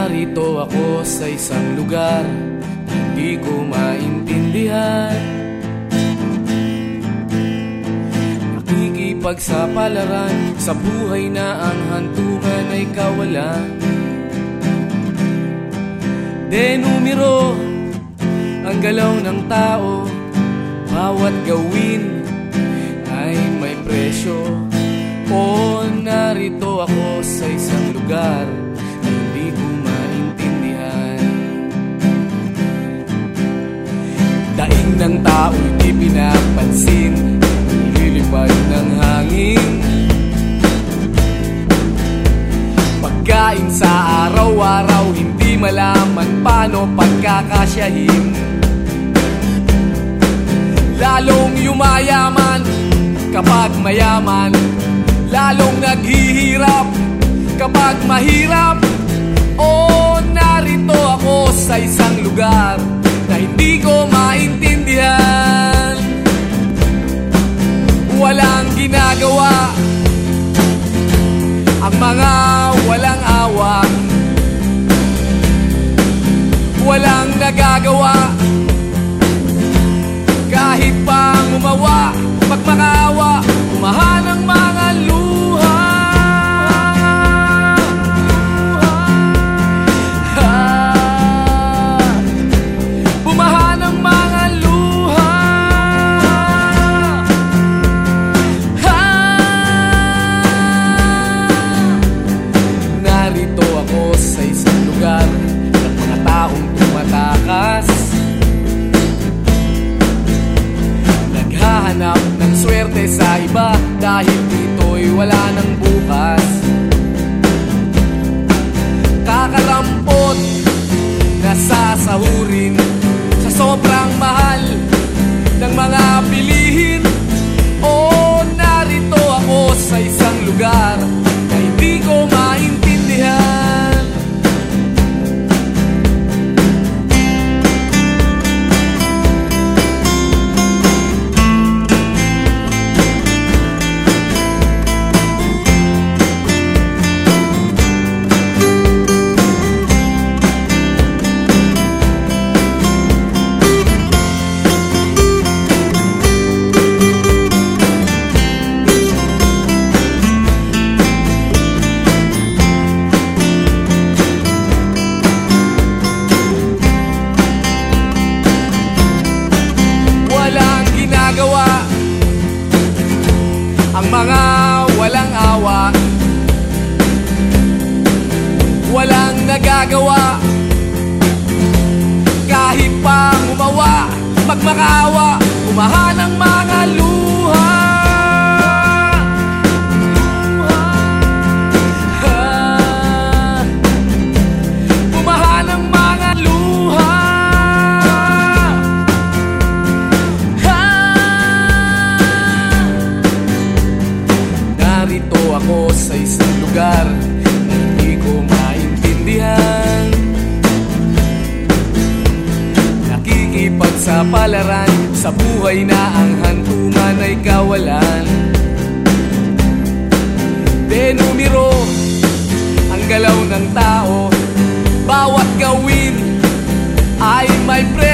narito ako sa isang lugar hindi ko maintindihan. Nakikipagsapalaran sa buhay na ang hantungan ay kawalan. Denumero ang galaw ng tao, bawat gawin ay may presyo. O narito ako sa isang lugar na hindi ko maintindihan. Daing ng tao'y di pinapansin, nililipad ng hangin. Pagkain sa araw-araw, hindi malaman paano pagkakasyahin. Lalong yumayaman kapag mayaman, lalong naghihirap kapag mahirap. O narito ako sa isang lugar na hindi ko maintindihan. Walang ginagawa ang mga walang awa, walang nagagawa kahit pang umawa. Pagmakaawa, umahan ang mga luha. Bumahan ang mga luha. Narito ako sa isang lugar ng mga taong tumatakas, naghahanap ng swerte sa iba dahil dito'y wala ng bukas. Kakarampot na sasahurin sa sobrang mahal ng mga bilihin. O narito ako sa isang lugar na hindi ko maintindihan. Ang mga walang awa, walang nagagawa kahit pang umawa. Pagmakaawa, umahan ang mga luha. Umahan ang mga luha. Narito ako sa isang lugar na hindi ko maintindihan. Nakikipagsapalaran sa buhay na ang hantungan ay kawalan. Denumero ang galaw ng tao, bawat gawin ay may